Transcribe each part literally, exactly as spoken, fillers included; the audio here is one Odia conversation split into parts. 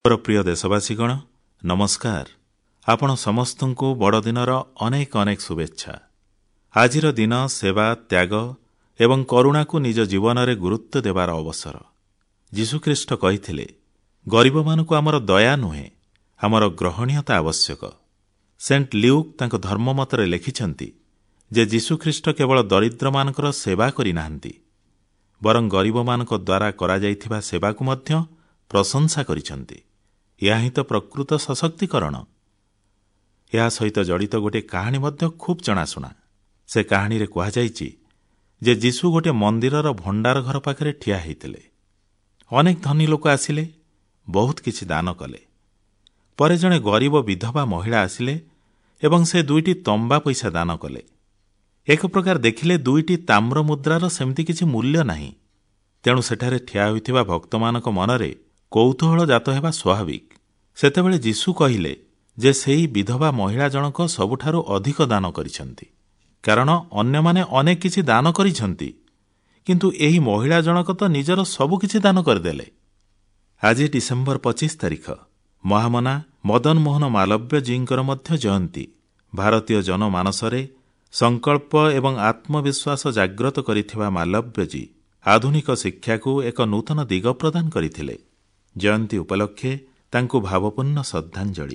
ମୋର ପ୍ରିୟ ଦେଶବାସୀଗଣ ନମସ୍କାର। ଆପଣ ସମସ୍ତଙ୍କୁ ବଡ଼ଦିନର ଅନେକ ଅନେକ ଶୁଭେଚ୍ଛା। ଆଜିର ଦିନ ସେବା ତ୍ୟାଗ ଏବଂ କରୁଣାକୁ ନିଜ ଜୀବନରେ ଗୁରୁତ୍ୱ ଦେବାର ଅବସର। ଯୀଶୁଖ୍ରୀଷ୍ଟ କହିଥିଲେ, ଗରିବମାନଙ୍କୁ ଆମର ଦୟା ନୁହେଁ, ଆମର ଗ୍ରହଣୀୟତା ଆବଶ୍ୟକ। ସେଣ୍ଟ ଲ୍ୟୁକ୍ ତାଙ୍କ ଧର୍ମମତରେ ଲେଖିଛନ୍ତି ଯେ ଯୀଶୁଖ୍ରୀଷ୍ଟ କେବଳ ଦରିଦ୍ରମାନଙ୍କର ସେବା କରିନାହାନ୍ତି, ବରଂ ଗରିବମାନଙ୍କ ଦ୍ୱାରା କରାଯାଇଥିବା ସେବାକୁ ମଧ୍ୟ ପ୍ରଶଂସା କରିଛନ୍ତି। ଏହା ହିଁ ତ ପ୍ରକୃତ ସଶକ୍ତିକରଣ। ଏହା ସହିତ ଜଡ଼ିତ ଗୋଟିଏ କାହାଣୀ ମଧ୍ୟ ଖୁବ୍ ଜଣାଶୁଣା। ସେ କାହାଣୀରେ କୁହାଯାଇଛି ଯେ ଯୀଶୁ ଗୋଟିଏ ମନ୍ଦିରର ଭଣ୍ଡାର ଘର ପାଖରେ ଠିଆ ହୋଇଥିଲେ। ଅନେକ ଧନୀ ଲୋକ ଆସିଲେ, ବହୁତ କିଛି ଦାନ କଲେ। ପରେ ଜଣେ ଗରିବ ବିଧବା ମହିଳା ଆସିଲେ ଏବଂ ସେ ଦୁଇଟି ତମ୍ବା ପଇସା ଦାନ କଲେ। ଏକ ପ୍ରକାର ଦେଖିଲେ ଦୁଇଟି ତାମ୍ର ମୁଦ୍ରାର ସେମିତି କିଛି ମୂଲ୍ୟ ନାହିଁ। ତେଣୁ ସେଠାରେ ଠିଆ ହୋଇଥିବା ଭକ୍ତମାନଙ୍କ ମନରେ କୌତୂହଳ ଜାତ ହେବା ସ୍ୱାଭାବିକ। ସେତେବେଳେ ଯୀଶୁ କହିଲେ ଯେ ସେହି ବିଧବା ମହିଳା ଜଣକ ସବୁଠାରୁ ଅଧିକ ଦାନ କରିଛନ୍ତି, କାରଣ ଅନ୍ୟମାନେ ଅନେକ କିଛି ଦାନ କରିଛନ୍ତି, କିନ୍ତୁ ଏହି ମହିଳା ଜଣକ ତ ନିଜର ସବୁକିଛି ଦାନ କରିଦେଲେ। ଆଜି ଡିସେମ୍ବର ପଚିଶ ତାରିଖ ମହାମନା ମଦନ ମୋହନ ମାଲବ୍ୟଜୀଙ୍କର ମଧ୍ୟ ଜୟନ୍ତୀ। ଭାରତୀୟ ଜନମାନସରେ ସଂକଳ୍ପ ଏବଂ ଆତ୍ମବିଶ୍ୱାସ ଜାଗ୍ରତ କରିଥିବା ମାଲବ୍ୟଜୀ ଆଧୁନିକ ଶିକ୍ଷାକୁ ଏକ ନୂତନ ଦିଗ ପ୍ରଦାନ କରିଥିଲେ। ଜୟନ୍ତୀ ଉପଲକ୍ଷେ ତାଙ୍କୁ ଭାବପୂର୍ଣ୍ଣ ଶ୍ରଦ୍ଧାଞ୍ଜଳି।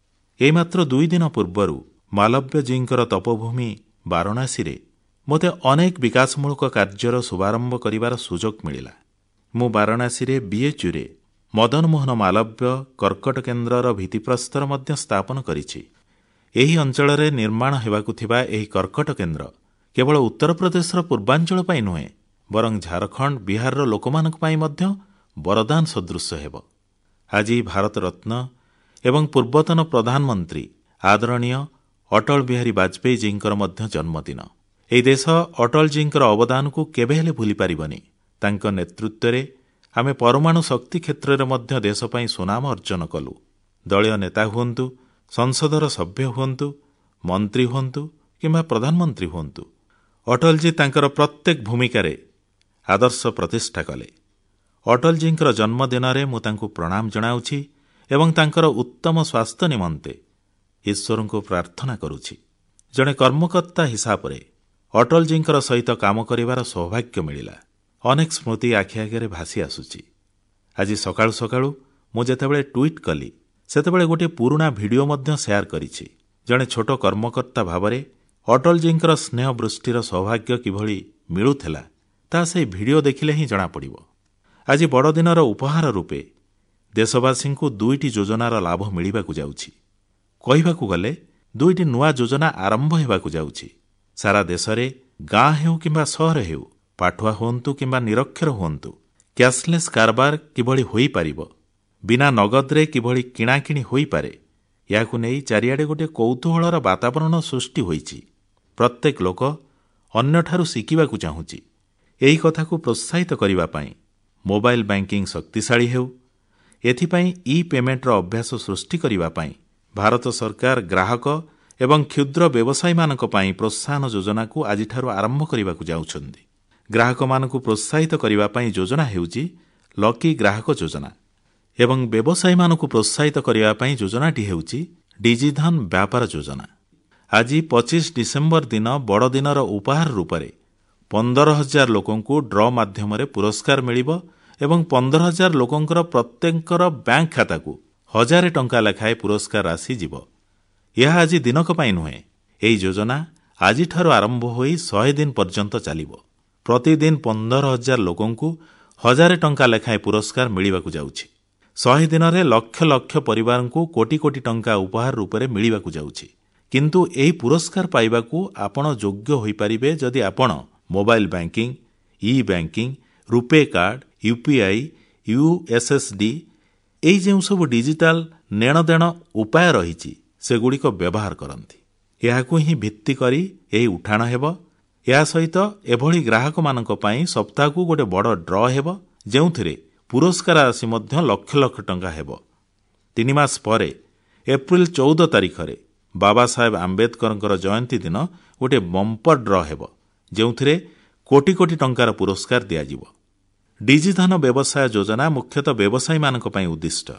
ଏଇ ମାତ୍ର ଦୁଇ ଦିନ ପୂର୍ବରୁ ମାଲବ୍ୟଜୀଙ୍କର ତପୋଭୂମି ବାରାଣସୀରେ ମୋତେ ଅନେକ ବିକାଶମୂଳକ କାର୍ଯ୍ୟର ଶୁଭାରମ୍ଭ କରିବାର ସୁଯୋଗ ମିଳିଲା। ମୁଁ ବାରାଣସୀରେ ବିଏଚ୍ୟୁରେ ମଦନ ମୋହନ ମାଲବ୍ୟ କର୍କଟ କେନ୍ଦ୍ରର ଭିତ୍ତିପ୍ରସ୍ତର ମଧ୍ୟ ସ୍ଥାପନ କରିଛି। ଏହି ଅଞ୍ଚଳରେ ନିର୍ମାଣ ହେବାକୁ ଥିବା ଏହି କର୍କଟ କେନ୍ଦ୍ର କେବଳ ଉତ୍ତରପ୍ରଦେଶର ପୂର୍ବାଞ୍ଚଳ ପାଇଁ ନୁହେଁ, ବରଂ ଝାଡ଼ଖଣ୍ଡ ବିହାରର ଲୋକମାନଙ୍କ ପାଇଁ ମଧ୍ୟ ବରଦାନ ସଦୃଶ ହେବ। ଆଜି ଭାରତରତ୍ନ ଏବଂ ପୂର୍ବତନ ପ୍ରଧାନମନ୍ତ୍ରୀ ଆଦରଣୀୟ ଅଟଳ ବିହାରୀ ବାଜପେୟୀଜୀଙ୍କର ମଧ୍ୟ ଜନ୍ମଦିନ। ଏହି ଦେଶ ଅଟଳଜୀଙ୍କର ଅବଦାନକୁ କେବେ ହେଲେ ଭୁଲିପାରିବନି। ତାଙ୍କ ନେତୃତ୍ୱରେ ଆମେ ପରମାଣୁ ଶକ୍ତି କ୍ଷେତ୍ରରେ ମଧ୍ୟ ଦେଶ ପାଇଁ ସୁନାମ ଅର୍ଜନ କଲୁ। ଦଳୀୟ ନେତା ହୁଅନ୍ତୁ, ସଂସଦର ସଭ୍ୟ ହୁଅନ୍ତୁ, ମନ୍ତ୍ରୀ ହୁଅନ୍ତୁ କିମ୍ବା ପ୍ରଧାନମନ୍ତ୍ରୀ ହୁଅନ୍ତୁ, ଅଟଳଜୀ ତାଙ୍କର ପ୍ରତ୍ୟେକ ଭୂମିକାରେ ଆଦର୍ଶ ପ୍ରତିଷ୍ଠା କଲେ। ଅଟଳଜୀଙ୍କର ଜନ୍ମଦିନରେ ମୁଁ ତାଙ୍କୁ ପ୍ରଣାମ ଜଣାଉଛି ଏବଂ ତାଙ୍କର ଉତ୍ତମ ସ୍ୱାସ୍ଥ୍ୟ ନିମନ୍ତେ ଈଶ୍ୱରଙ୍କୁ ପ୍ରାର୍ଥନା କରୁଛି। ଜଣେ କର୍ମକର୍ତ୍ତା ହିସାବରେ ଅଟଳଜୀଙ୍କର ସହିତ କାମ କରିବାର ସୌଭାଗ୍ୟ ମିଳିଲା। ଅନେକ ସ୍ମୃତି ଆଖି ଆଗରେ ଭାସି ଆସୁଛି। ଆଜି ସକାଳୁ ସକାଳୁ ମୁଁ ଯେତେବେଳେ ଟ୍ୱିଟ୍ କଲି, ସେତେବେଳେ ଗୋଟିଏ ପୁରୁଣା ଭିଡ଼ିଓ ମଧ୍ୟ ସେୟାର କରିଛି। ଜଣେ ଛୋଟ କର୍ମକର୍ତ୍ତା ଭାବରେ ଅଟଳଜୀଙ୍କର ସ୍ନେହ ବୃଷ୍ଟିର ସୌଭାଗ୍ୟ କିଭଳି ମିଳୁଥିଲା, ତାହା ସେହି ଭିଡ଼ିଓ ଦେଖିଲେ ହିଁ ଜଣାପଡ଼ିବ। ଆଜି ବଡ଼ଦିନର ଉପହାର ରୂପେ ଦେଶବାସୀଙ୍କୁ ଦୁଇଟି ଯୋଜନାର ଲାଭ ମିଳିବାକୁ ଯାଉଛି। କହିବାକୁ ଗଲେ ଦୁଇଟି ନୂଆ ଯୋଜନା ଆରମ୍ଭ ହେବାକୁ ଯାଉଛି। ସାରା ଦେଶରେ ଗାଁ ହେଉ କିମ୍ବା ସହର ହେଉ, ପାଠୁଆ ହୁଅନ୍ତୁ କିମ୍ବା ନିରକ୍ଷର ହୁଅନ୍ତୁ, କ୍ୟାସଲେସ୍ କାରବାର କିଭଳି ହୋଇପାରିବ, ବିନା ନଗଦରେ କିଭଳି କିଣାକିଣି ହୋଇପାରେ, ଏହାକୁ ନେଇ ଚାରିଆଡ଼େ ଗୋଟିଏ କୌତୂହଳର ବାତାବରଣ ସୃଷ୍ଟି ହୋଇଛି। ପ୍ରତ୍ୟେକ ଲୋକ ଅନ୍ୟଠାରୁ ଶିଖିବାକୁ ଚାହୁଁଛି। ଏହି କଥାକୁ ପ୍ରୋତ୍ସାହିତ କରିବା ପାଇଁ ମୋବାଇଲ ବ୍ୟାଙ୍କିଂ ଶକ୍ତିଶାଳୀ ହେଉ, ଏଥିପାଇଁ ଇ ପେମେଣ୍ଟର ଅଭ୍ୟାସ ସୃଷ୍ଟି କରିବା ପାଇଁ ଭାରତ ସରକାର ଗ୍ରାହକ ଏବଂ କ୍ଷୁଦ୍ର ବ୍ୟବସାୟୀମାନଙ୍କ ପାଇଁ ପ୍ରୋତ୍ସାହନ ଯୋଜନାକୁ ଆଜିଠାରୁ ଆରମ୍ଭ କରିବାକୁ ଯାଉଛନ୍ତି। ଗ୍ରାହକମାନଙ୍କୁ ପ୍ରୋତ୍ସାହିତ କରିବା ପାଇଁ ଯୋଜନା ହେଉଛି ଲକି ଗ୍ରାହକ ଯୋଜନା ଏବଂ ବ୍ୟବସାୟୀମାନଙ୍କୁ ପ୍ରୋତ୍ସାହିତ କରିବା ପାଇଁ ଯୋଜନାଟି ହେଉଛି ଡିଜିଧନ ବ୍ୟାପାର ଯୋଜନା। ଆଜି ପଚିଶ ଡିସେମ୍ବର ଦିନ ବଡ଼ଦିନର ଉପହାର ରୂପରେ ପନ୍ଦର ହଜାର ଲୋକଙ୍କୁ ଡ୍ର ମାଧ୍ୟମରେ ପୁରସ୍କାର ମିଳିବ ଏବଂ ପନ୍ଦର ହଜାର ଲୋକଙ୍କର ପ୍ରତ୍ୟେକଙ୍କର ବ୍ୟାଙ୍କ ଖାତାକୁ ହଜାରେ ଟଙ୍କା ଲେଖାଏଁ ପୁରସ୍କାର ରାଶି ଯିବ। ଏହା ଆଜି ଦିନକ ପାଇଁ ନୁହେଁ। ଏହି ଯୋଜନା ଆଜିଠାରୁ ଆରମ୍ଭ ହୋଇ ଶହେ ଦିନ ପର୍ଯ୍ୟନ୍ତ ଚାଲିବ। ପ୍ରତିଦିନ ପନ୍ଦର ହଜାର ଲୋକଙ୍କୁ ହଜାରେ ଟଙ୍କା ଲେଖାଏଁ ପୁରସ୍କାର ମିଳିବାକୁ ଯାଉଛି। ଶହେ ଦିନରେ ଲକ୍ଷ ଲକ୍ଷ ପରିବାରଙ୍କୁ କୋଟି କୋଟି ଟଙ୍କା ଉପହାର ରୂପରେ ମିଳିବାକୁ ଯାଉଛି। କିନ୍ତୁ ଏହି ପୁରସ୍କାର ପାଇବାକୁ ଆପଣ ଯୋଗ୍ୟ ହୋଇପାରିବେ ଯଦି ଆପଣ mobile banking, e banking, RuPay card, UPI, USSD ଏହି ଯେଉଁ ସବୁ ଡିଜିଟାଲ ନେଣଦେଣ ଉପାୟ ରହିଛି ସେଗୁଡ଼ିକ ବ୍ୟବହାର କରନ୍ତି। ଏହାକୁ ହିଁ ଭିତ୍ତି କରି ଏହି ଉଠାଣ ହେବ। ଏହା ସହିତ ଏଭଳି ଗ୍ରାହକମାନଙ୍କ ପାଇଁ ସପ୍ତାହକୁ ଗୋଟିଏ ବଡ଼ ଡ୍ର ହେବ, ଯେଉଁଥିରେ ପୁରସ୍କାର ରାଶି ମଧ୍ୟ ଲକ୍ଷ ଲକ୍ଷ ଟଙ୍କା ହେବ। ତିନି ମାସ ପରେ ଏପ୍ରିଲ ଚଉଦ ତାରିଖରେ ବାବା ସାହେବ ଆମ୍ବେଦକରଙ୍କର ଜୟନ୍ତୀ ଦିନ ଗୋଟିଏ ବମ୍ପର ଡ୍ର ହେବ, ଯେଉଁଥିରେ କୋଟି କୋଟି ଟଙ୍କାର ପୁରସ୍କାର ଦିଆଯିବ। ଡିଜିଧନ ବ୍ୟବସାୟ ଯୋଜନା ମୁଖ୍ୟତଃ ବ୍ୟବସାୟୀମାନଙ୍କ ପାଇଁ ଉଦ୍ଦିଷ୍ଟ।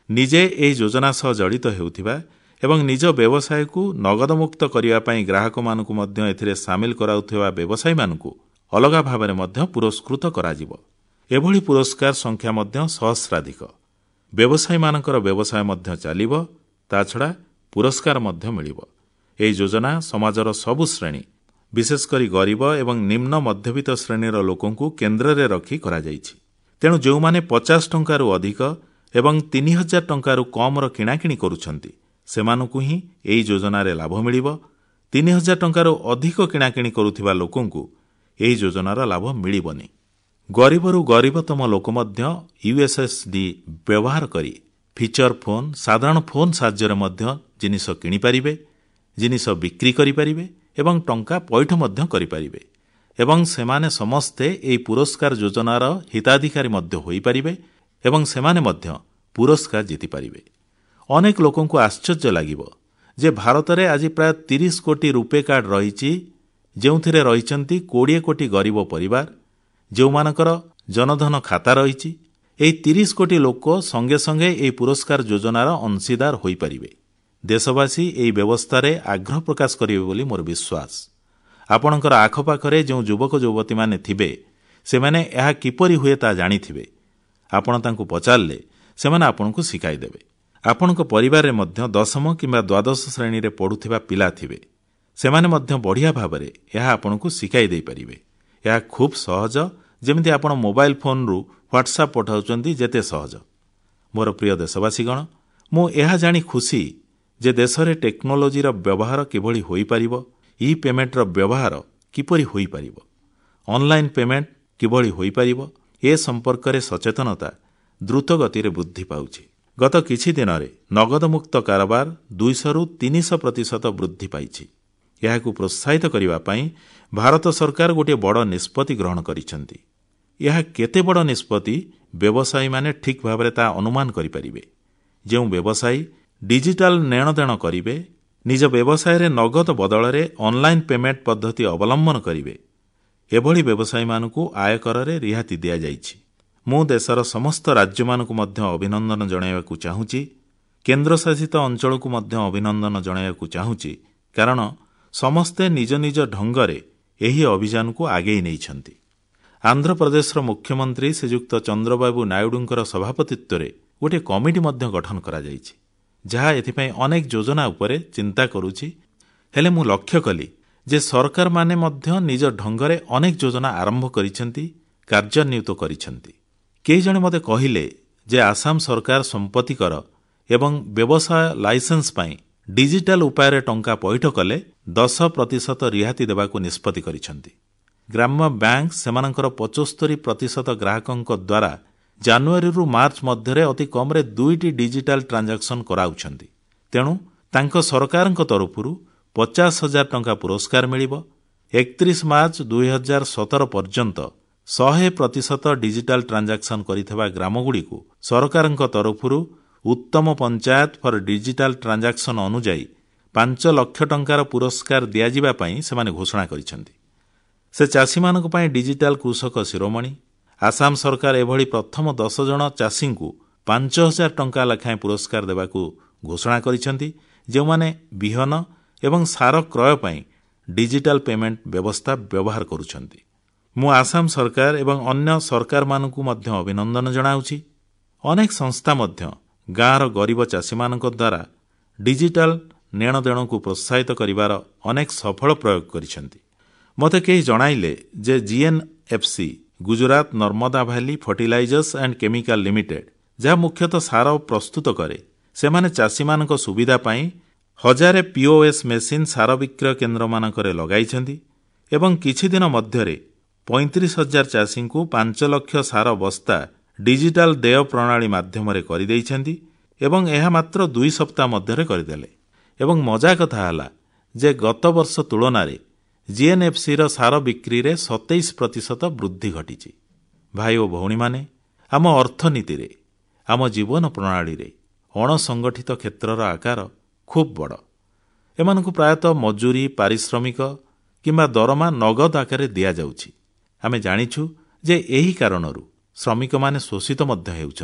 ନିଜେ ଏହି ଯୋଜନା ସହ ଜଡ଼ିତ ହେଉଥିବା ଏବଂ ନିଜ ବ୍ୟବସାୟକୁ ନଗଦମୁକ୍ତ କରିବା ପାଇଁ ଗ୍ରାହକମାନଙ୍କୁ ମଧ୍ୟ ଏଥିରେ ସାମିଲ କରାଉଥିବା ବ୍ୟବସାୟୀମାନଙ୍କୁ ଅଲଗା ଭାବରେ ମଧ୍ୟ ପୁରସ୍କୃତ କରାଯିବ। ଏଭଳି ପୁରସ୍କାର ସଂଖ୍ୟା ମଧ୍ୟ ସହସ୍ରାଧିକ। ବ୍ୟବସାୟୀମାନଙ୍କର ବ୍ୟବସାୟ ମଧ୍ୟ ଚାଲିବ, ତାଛଡ଼ା ପୁରସ୍କାର ମଧ୍ୟ ମିଳିବ। ଏହି ଯୋଜନା ସମାଜର ସବୁ ଶ୍ରେଣୀ, ବିଶେଷକରି ଗରିବ ଏବଂ ନିମ୍ନ ମଧ୍ୟବିତ୍ତ ଶ୍ରେଣୀର ଲୋକଙ୍କୁ କେନ୍ଦ୍ରରେ ରଖି କରାଯାଇଛି। ତେଣୁ ଯେଉଁମାନେ ପଚାଶ ଟଙ୍କାରୁ ଅଧିକ ଏବଂ ତିନି ହଜାର ଟଙ୍କାରୁ କମର କିଣାକିଣି କରୁଛନ୍ତି ସେମାନଙ୍କୁ ହିଁ ଏହି ଯୋଜନାରେ ଲାଭ ମିଳିବ। ତିନି ହଜାର ଟଙ୍କାରୁ ଅଧିକ କିଣାକିଣି କରୁଥିବା ଲୋକଙ୍କୁ ଏହି ଯୋଜନାର ଲାଭ ମିଳିବନି। ଗରିବରୁ ଗରିବତମ ଲୋକ ମଧ୍ୟ ୟୁଏସ୍ଏସ୍ଡି ବ୍ୟବହାର କରି ଫିଚର ଫୋନ୍, ସାଧାରଣ ଫୋନ୍ ସାହାଯ୍ୟରେ ମଧ୍ୟ ଜିନିଷ କିଣିପାରିବେ, ଜିନିଷ ବିକ୍ରି କରିପାରିବେ ଏବଂ ଟଙ୍କା ପଇଠ ମଧ୍ୟ କରିପାରିବେ ଏବଂ ସେମାନେ ସମସ୍ତେ ଏହି ପୁରସ୍କାର ଯୋଜନାର ହିତାଧିକାରୀ ମଧ୍ୟ ହୋଇପାରିବେ ଏବଂ ସେମାନେ ମଧ୍ୟ ପୁରସ୍କାର ଜିତିପାରିବେ। ଅନେକ ଲୋକଙ୍କୁ ଆଶ୍ଚର୍ଯ୍ୟ ଲାଗିବ ଯେ ଭାରତରେ ଆଜି ପ୍ରାୟ ତିରିଶ କୋଟି ରୂପେ କାର୍ଡ ରହିଛି, ଯେଉଁଥିରେ ରହିଛନ୍ତି କୋଡ଼ିଏ କୋଟି ଗରିବ ପରିବାର, ଯେଉଁମାନଙ୍କର ଜନଧନ ଖାତା ରହିଛି। ଏହି ତିରିଶ କୋଟି ଲୋକ ସଙ୍ଗେ ସଙ୍ଗେ ଏହି ପୁରସ୍କାର ଯୋଜନାର ଅଂଶୀଦାର ହୋଇପାରିବେ। ଦେଶବାସୀ ଏହି ବ୍ୟବସ୍ଥାରେ ଆଗ୍ରହ ପ୍ରକାଶ କରିବେ ବୋଲି ମୋର ବିଶ୍ୱାସ। ଆପଣଙ୍କର ଆଖପାଖରେ ଯେଉଁ ଯୁବକ ଯୁବତୀମାନେ ଥିବେ ସେମାନେ ଏହା କିପରି ହୁଏ ତାହା ଜାଣିଥିବେ। ଆପଣ ତାଙ୍କୁ ପଚାରିଲେ ସେମାନେ ଆପଣଙ୍କୁ ଶିଖାଇଦେବେ। ଆପଣଙ୍କ ପରିବାରରେ ମଧ୍ୟ ଦଶମ କିମ୍ବା ଦ୍ୱାଦଶ ଶ୍ରେଣୀରେ ପଢ଼ୁଥିବା ପିଲା ଥିବେ। ସେମାନେ ମଧ୍ୟ ବଢ଼ିଆ ଭାବରେ ଏହା ଆପଣଙ୍କୁ ଶିଖାଇ ଦେଇପାରିବେ। ଏହା ଖୁବ୍ ସହଜ, ଯେମିତି ଆପଣ ମୋବାଇଲ ଫୋନରୁ ହ୍ୱାଟ୍ସଆପ୍ ପଠାଉଛନ୍ତି ଯେତେ ସହଜ। ମୋର ପ୍ରିୟ ଦେଶବାସୀଗଣ, ମୁଁ ଏହା ଜାଣି ଖୁସି ଯେ ଦେଶରେ ଟେକ୍ନୋଲୋଜିର ବ୍ୟବହାର କିଭଳି ହୋଇପାରିବ, ଇ ପେମେଣ୍ଟର ବ୍ୟବହାର କିପରି ହୋଇପାରିବ, ଅନଲାଇନ୍ ପେମେଣ୍ଟ କିଭଳି ହୋଇପାରିବ, ଏ ସମ୍ପର୍କରେ ସଚେତନତା ଦ୍ରୁତ ଗତିରେ ବୃଦ୍ଧି ପାଉଛି। ଗତ କିଛି ଦିନରେ ନଗଦମୁକ୍ତ କାରବାର ଦୁଇଶହରୁ ତିନିଶହ ପ୍ରତିଶତ ବୃଦ୍ଧି ପାଇଛି। ଏହାକୁ ପ୍ରୋତ୍ସାହିତ କରିବା ପାଇଁ ଭାରତ ସରକାର ଗୋଟିଏ ବଡ଼ ନିଷ୍ପତ୍ତି ଗ୍ରହଣ କରିଛନ୍ତି। ଏହା କେତେ ବଡ଼ ନିଷ୍ପତ୍ତି ବ୍ୟବସାୟୀମାନେ ଠିକ୍ ଭାବରେ ତାହା ଅନୁମାନ କରିପାରିବେ। ଯେଉଁ ବ୍ୟବସାୟୀ ଡିଜିଟାଲ ନେଣଦେଣ କରିବେ, ନିଜ ବ୍ୟବସାୟରେ ନଗଦ ବଦଳରେ ଅନଲାଇନ୍ ପେମେଣ୍ଟ ପଦ୍ଧତି ଅବଲମ୍ବନ କରିବେ, ଏଭଳି ବ୍ୟବସାୟୀମାନଙ୍କୁ ଆୟକରରେ ରିହାତି ଦିଆଯାଇଛି। ମୁଁ ଦେଶର ସମସ୍ତ ରାଜ୍ୟମାନଙ୍କୁ ମଧ୍ୟ ଅଭିନନ୍ଦନ ଜଣାଇବାକୁ ଚାହୁଁଛି। କେନ୍ଦ୍ରଶାସିତ ଅଞ୍ଚଳକୁ ମଧ୍ୟ ଅଭିନନ୍ଦନ ଜଣାଇବାକୁ ଚାହୁଁଛି, କାରଣ ସମସ୍ତେ ନିଜ ନିଜ ଢଙ୍ଗରେ ଏହି ଅଭିଯାନକୁ ଆଗେଇ ନେଇଛନ୍ତି। ଆନ୍ଧ୍ରପ୍ରଦେଶର ମୁଖ୍ୟମନ୍ତ୍ରୀ ଶ୍ରୀଯୁକ୍ତ ଚନ୍ଦ୍ରବାବୁ ନାଇଡୁଙ୍କର ସଭାପତିତ୍ୱରେ ଗୋଟିଏ କମିଟି ମଧ୍ୟ ଗଠନ କରାଯାଇଛି, ଯାହା ଏଥିପାଇଁ ଅନେକ ଯୋଜନା ଉପରେ ଚିନ୍ତା କରୁଛି। ହେଲେ ମୁଁ ଲକ୍ଷ୍ୟ କଲି ଯେ ସରକାରମାନେ ମଧ୍ୟ ନିଜ ଢଙ୍ଗରେ ଅନେକ ଯୋଜନା ଆରମ୍ଭ କରିଛନ୍ତି, କାର୍ଯ୍ୟାନ୍ୱିତ କରିଛନ୍ତି। କେହି ଜଣେ ମୋତେ କହିଲେ ଯେ ଆସାମ ସରକାର ସମ୍ପତ୍ତି କର ଏବଂ ବ୍ୟବସାୟ ଲାଇସେନ୍ସ ପାଇଁ ଡିଜିଟାଲ ଉପାୟରେ ଟଙ୍କା ପଇଠ କଲେ ଦଶ ପ୍ରତିଶତ ରିହାତି ଦେବାକୁ ନିଷ୍ପତ୍ତି କରିଛନ୍ତି। ଗ୍ରାମ୍ୟ ବ୍ୟାଙ୍କ ସେମାନଙ୍କର ପଞ୍ଚସ୍ତରୀ ପ୍ରତିଶତ ଗ୍ରାହକଙ୍କ ଦ୍ୱାରା ଜାନୁଆରୀରୁ ମାର୍ଚ୍ଚ ମଧ୍ୟରେ ଅତି କମରେ ଦୁଇଟି ଡିଜିଟାଲ ଟ୍ରାଞ୍ଜାକ୍ସନ କରାଉଛନ୍ତି। ତେଣୁ ତାଙ୍କ ସରକାରଙ୍କ ତରଫରୁ ପଚାଶ ହଜାର ଟଙ୍କା ପୁରସ୍କାର ମିଳିବ। ଏକତିରିଶ ମାର୍ଚ୍ଚ ଦୁଇ ହଜାର ସତର ପର୍ଯ୍ୟନ୍ତ ଶହେ ପ୍ରତିଶତ ଡିଜିଟାଲ ଟ୍ରାଞ୍ଜାକ୍ସନ କରିଥିବା ଗ୍ରାମଗୁଡ଼ିକୁ ସରକାରଙ୍କ ତରଫରୁ ଉତ୍ତମ ପଞ୍ଚାୟତ ଫର ଡିଜିଟାଲ ଟ୍ରାଞ୍ଜାକ୍ସନ ଅନୁଯାୟୀ ପାଞ୍ଚ ଲକ୍ଷ ଟଙ୍କାର ପୁରସ୍କାର ଦିଆଯିବା ପାଇଁ ସେମାନେ ଘୋଷଣା କରିଛନ୍ତି। ସେ ଚାଷୀମାନଙ୍କ ପାଇଁ ଡିଜିଟାଲ କୃଷକ ଶିରୋମଣି। ଆସାମ ସରକାର ଏଭଳି ପ୍ରଥମ ଦଶ ଜଣ ଚାଷୀଙ୍କୁ ପାଞ୍ଚ ହଜାର ଟଙ୍କା ଲେଖାଏଁ ପୁରସ୍କାର ଦେବାକୁ ଘୋଷଣା କରିଛନ୍ତି, ଯେଉଁମାନେ ବିହନ ଏବଂ ସାର କ୍ରୟ ପାଇଁ ଡିଜିଟାଲ ପେମେଣ୍ଟ ବ୍ୟବସ୍ଥା ବ୍ୟବହାର କରୁଛନ୍ତି। ମୁଁ ଆସାମ ସରକାର ଏବଂ ଅନ୍ୟ ସରକାରମାନଙ୍କୁ ମଧ୍ୟ ଅଭିନନ୍ଦନ ଜଣାଉଛି। ଅନେକ ସଂସ୍ଥା ମଧ୍ୟ ଗାଁର ଗରିବ ଚାଷୀମାନଙ୍କ ଦ୍ୱାରା ଡିଜିଟାଲ ନେଣଦେଣକୁ ପ୍ରୋତ୍ସାହିତ କରିବାର ଅନେକ ସଫଳ ପ୍ରୟୋଗ କରିଛନ୍ତି। ମୋତେ କେହି ଜଣାଇଲେ ଯେ GNFC Gujarat Narmada valley fertilizers and chemical limited, ଯାହା ମୁଖ୍ୟତଃ ସାର ପ୍ରସ୍ତୁତ କରେ, ସେମାନେ ଚାଷୀମାନଙ୍କ ସୁବିଧା ପାଇଁ ହଜାରେ ପିଓଏସ୍ ମେସିନ୍ ସାର ବିକ୍ରୟ କେନ୍ଦ୍ରମାନଙ୍କରେ ଲଗାଇଛନ୍ତି ଏବଂ କିଛି ଦିନ ମଧ୍ୟରେ ପଇଁତିରିଶ ହଜାର ଚାଷୀଙ୍କୁ ପାଞ୍ଚ ଲକ୍ଷ ସାର ବସ୍ତା ଡିଜିଟାଲ ଦେୟ ପ୍ରଣାଳୀ ମାଧ୍ୟମରେ କରିଦେଇଛନ୍ତି ଏବଂ ଏହା ମାତ୍ର ଦୁଇ ସପ୍ତାହ ମଧ୍ୟରେ କରିଦେଲେ। ଏବଂ ମଜା କଥା ହେଲା ଯେ ଗତ ବର୍ଷ ତୁଳନାରେ ଜିଏନ୍ଏଫ୍ସିର ସାର ବିକ୍ରିରେ ସତେଇଶ ପ୍ରତିଶତ ବୃଦ୍ଧି ଘଟିଛି। ଭାଇ ଓ ଭଉଣୀମାନେ, ଆମ ଅର୍ଥନୀତିରେ, ଆମ ଜୀବନ ପ୍ରଣାଳୀରେ ଅଣସଂଗଠିତ କ୍ଷେତ୍ରର ଆକାର ଖୁବ୍ ବଡ଼। ଏମାନଙ୍କୁ ପ୍ରାୟତଃ ମଜୁରୀ, ପାରିଶ୍ରମିକ କିମ୍ବା ଦରମା ନଗଦ ଆକାରରେ ଦିଆଯାଉଛି। ଆମେ ଜାଣିଛୁ ଯେ ଏହି କାରଣରୁ ଶ୍ରମିକମାନେ ଶୋଷିତ ମଧ୍ୟ ହେଉଛନ୍ତି।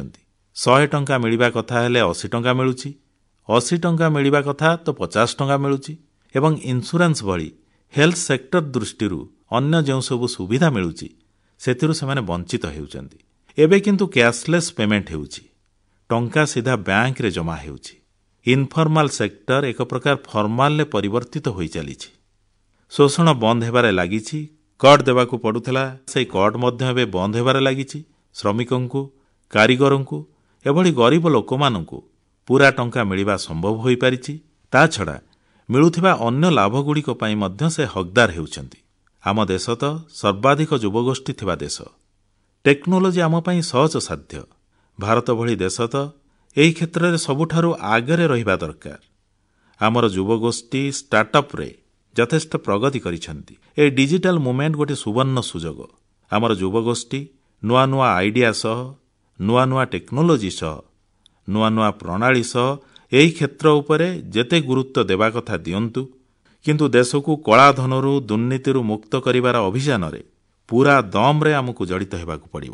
ଶହେ ଟଙ୍କା ମିଳିବା କଥା ହେଲେ ଅଶୀ ଟଙ୍କା ମିଳୁଛି, ଅଶୀ ଟଙ୍କା ମିଳିବା କଥା ତ ପଚାଶ ଟଙ୍କା ମିଳୁଛି ଏବଂ ଇନ୍ସୁରାନ୍ସ ଭଳି ହେଲ୍ଥ ସେକ୍ଟର ଦୃଷ୍ଟିରୁ ଅନ୍ୟ ଯେଉଁ ସବୁ ସୁବିଧା ମିଳୁଛି ସେଥିରୁ ସେମାନେ ବଞ୍ଚିତ ହେଉଛନ୍ତି। ଏବେ କିନ୍ତୁ କ୍ୟାଶଲେସ୍ ପେମେଣ୍ଟ ହେଉଛି, ଟଙ୍କା ସିଧା ବ୍ୟାଙ୍କରେ ଜମା ହେଉଛି। ଇନଫର୍ମାଲ ସେକ୍ଟର ଏକ ପ୍ରକାର ଫର୍ମାଲରେ ପରିବର୍ତ୍ତିତ ହୋଇଚାଲିଛି। ଶୋଷଣ ବନ୍ଦ ହେବାରେ ଲାଗିଛି। କଟ୍ ଦେବାକୁ ପଡୁଥିଲା, ସେହି କଟ୍ ମଧ୍ୟ ଏବେ ବନ୍ଦ ହେବାରେ ଲାଗିଛି। ଶ୍ରମିକଙ୍କୁ, କାରିଗରଙ୍କୁ, ଏଭଳି ଗରିବ ଲୋକମାନଙ୍କୁ ପୁରା ଟଙ୍କା ମିଳିବା ସମ୍ଭବ ହୋଇପାରିଛି। ତା ଛଡ଼ା ମିଳୁଥିବା ଅନ୍ୟ ଲାଭଗୁଡ଼ିକ ପାଇଁ ମଧ୍ୟ ସେ ହକଦାର ହେଉଛନ୍ତି। ଆମ ଦେଶ ତ ସର୍ବାଧିକ ଯୁବଗୋଷ୍ଠୀ ଥିବା ଦେଶ। ଟେକ୍ନୋଲୋଜି ଆମ ପାଇଁ ସହଜସାଧ୍ୟ। ଭାରତ ଭଳି ଦେଶ ତ ଏହି କ୍ଷେତ୍ରରେ ସବୁଠାରୁ ଆଗରେ ରହିବା ଦରକାର। ଆମର ଯୁବଗୋଷ୍ଠୀ ଷ୍ଟାର୍ଟଅପ୍ରେ ଯଥେଷ୍ଟ ପ୍ରଗତି କରିଛନ୍ତି। ଏହି ଡିଜିଟାଲ ମୁଭମେଣ୍ଟ ଗୋଟିଏ ସୁବର୍ଣ୍ଣ ସୁଯୋଗ। ଆମର ଯୁବଗୋଷ୍ଠୀ ନୂଆ ନୂଆ ଆଇଡିଆ ସହ, ନୂଆ ନୂଆ ଟେକ୍ନୋଲୋଜି ସହ, ନୂଆ ନୂଆ ପ୍ରଣାଳୀ ସହ ଏହି କ୍ଷେତ୍ର ଉପରେ ଯେତେ ଗୁରୁତ୍ୱ ଦେବା କଥା ଦିଅନ୍ତୁ, କିନ୍ତୁ ଦେଶକୁ କଳାଧନରୁ, ଦୁର୍ନୀତିରୁ ମୁକ୍ତ କରିବାର ଅଭିଯାନରେ ପୁରା ଦମରେ ଆମକୁ ଜଡ଼ିତ ହେବାକୁ ପଡ଼ିବ।